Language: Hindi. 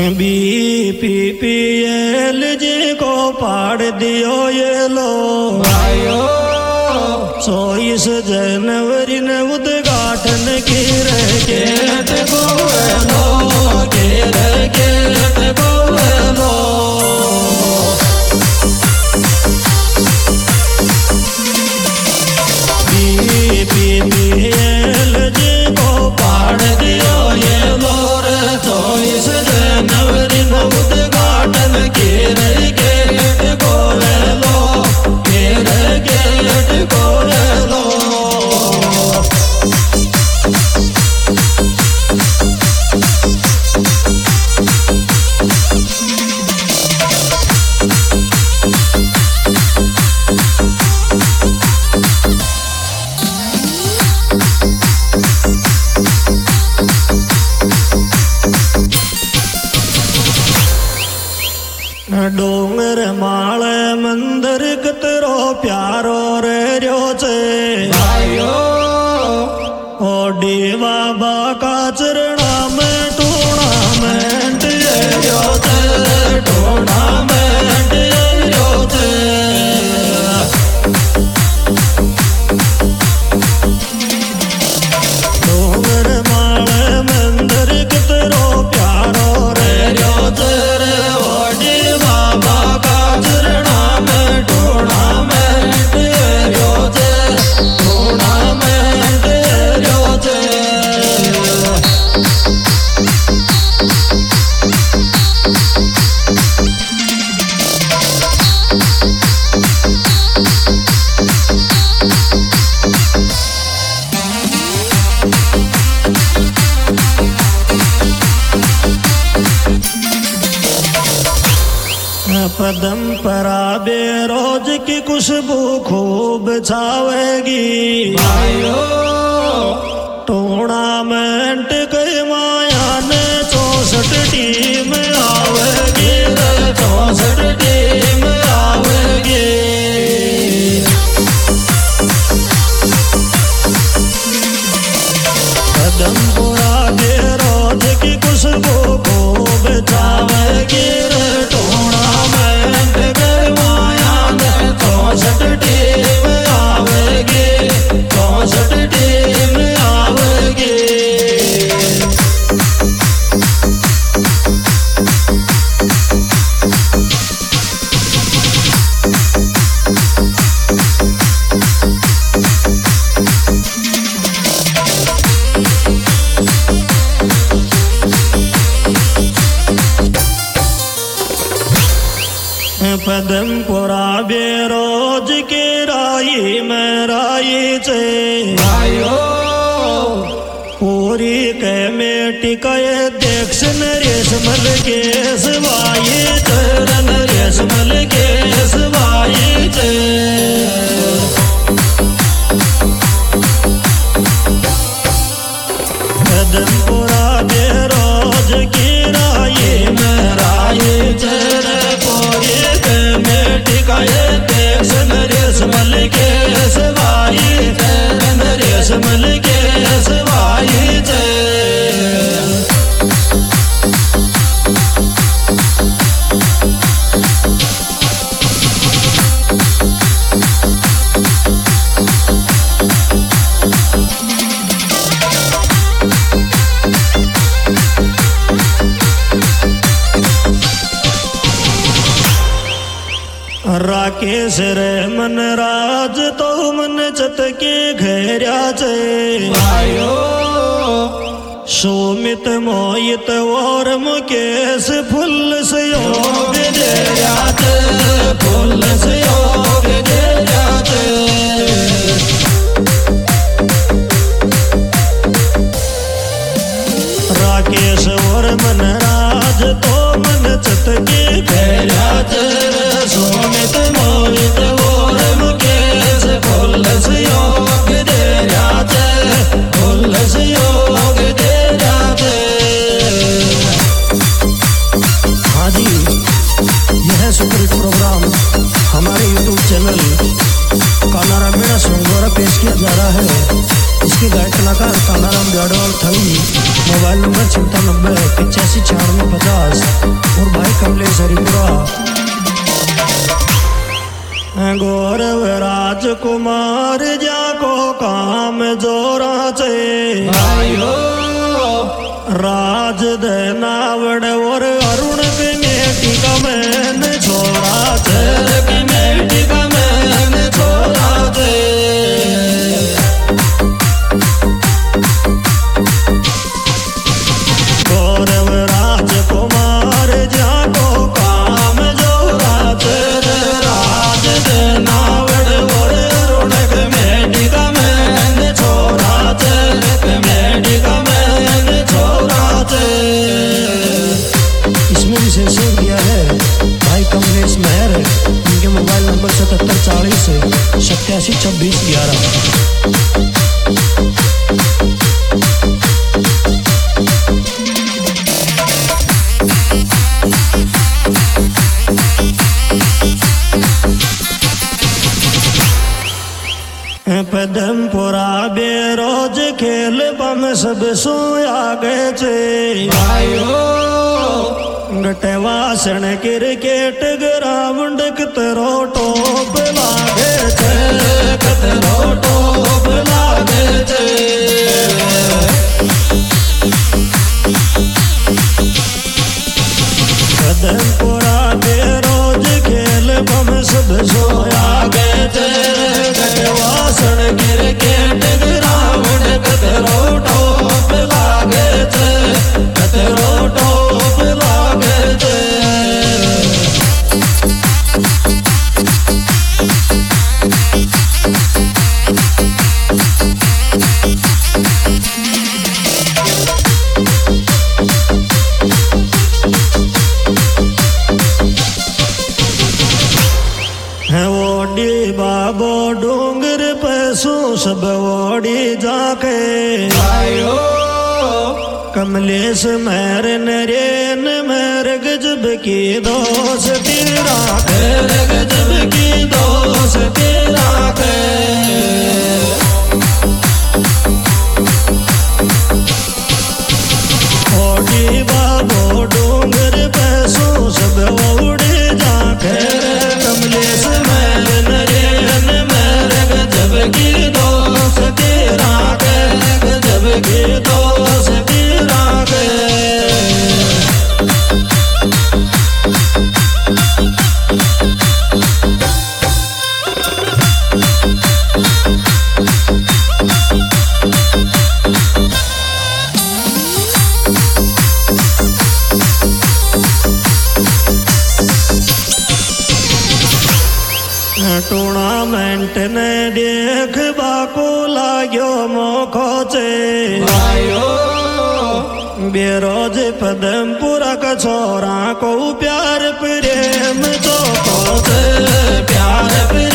BPPL जी को पाड़ दियो ये लो आयो 24 जनवरी ने उद्घाटन की रे गेट को लो गेट को लो BPPL जी को पाड़ दियो ये लो 24 जनवरी ने उद्घाटन की रे गेट को लो गेट को लो डोंगर माळे मंदिर कतरो प्यारो रे रयो छे आयो ओ बाबा का चरणा में टूर्नामेंट रयो छे टूर्नामेंट रयो छे डोंगर माळे मंदिर कतरो प्यारो रे रयो छे पदमपरा बेरोज की खुशबू खूब छावेगी आयो टूर्नामेंट कई माया ने 64 टीम आवेगी 64 टीम आवेगी पदमपुरा बेरोज की खुशबू खूब छावेगी टूर्नामेंट कई माया ने 64 टीम आवेगी 64 टीम आवेगी पदमपुरा बेरोज के राई में राई छे आयो पूरी के मेटी कये देख नरेश मल के सवाई चरण नरेश मल के सवाई छे पदमपुरा बेरोज की राई में राई छे देश नरेश मल के सवाई नरेश मल के सवाई राकेश रे मन राज तो मन चत के घेरा छे आयो सुमित मोहित और मुकेश फुल सहयोग दे छे फुल सहयोग दे छे राकेश और मन राज तो मन चत के घेरा छे सुमित मोहित और मुकेश फुल सहयोग दे छे फुल सहयोग दे छे हाँ जी यह सुपरहिट प्रोग्राम हमारे YouTube चैनल कालाराम मेरा सॉन्ग द्वारा पेश किया जा रहा है। इसके गायक कलाकार कालाराम जाडवाल थंगी मोबाइल नंबर 97 और भाई कमलेश हरिपुरा। गौरव राजकुमार जाको काम जोरा चे भाइयों राज देनावड़ और अरुण कमेटी का मैन छोरा चे कमेटी का मैन छोरा चे। गौरव राजकुमार जाको काम जोरा चे राज देनावड़ और अरुण कमेटी का मैन छोरा चे कमेटी का मैन छोरा चे। इसमें विशेष दिया है भाई कमलेश मेहर, इनके मोबाइल नंबर 7740 872611। पदमपुरा बेरोज खेल बम सब सोया गए चे भाइयों गटवासन क्रिकेट ग्राउंड कतरो टोप लागे चे कतरो टोप लागे चे। पदमपुरा बेरोज खेल बम सब सोया गए चे गटवासन क्रिकेट ग्राउंड कतरो टोप लागे चे कतरो टोप लागे चे। ओडी बाबो डूंगर पैसों सब ओडी जाके भाइयों कमलेश मेहर नरेन मेहर गजब की दोस्ती राखे गजब की दोस्ती राखे। ओडी बाबो डूंगर पैसों सब ओडी जाके कमलेश मेहर नरेन मेहर गजब की दोस्ती राखे गजब की दोस्ती राखे। टूर्नामेंट ने देख बाको लाग्यो मोखो चे भाइयों बेरोज पदमपुरा का छोरा को प्यार प्रेम चौको चे प्यार प्रेम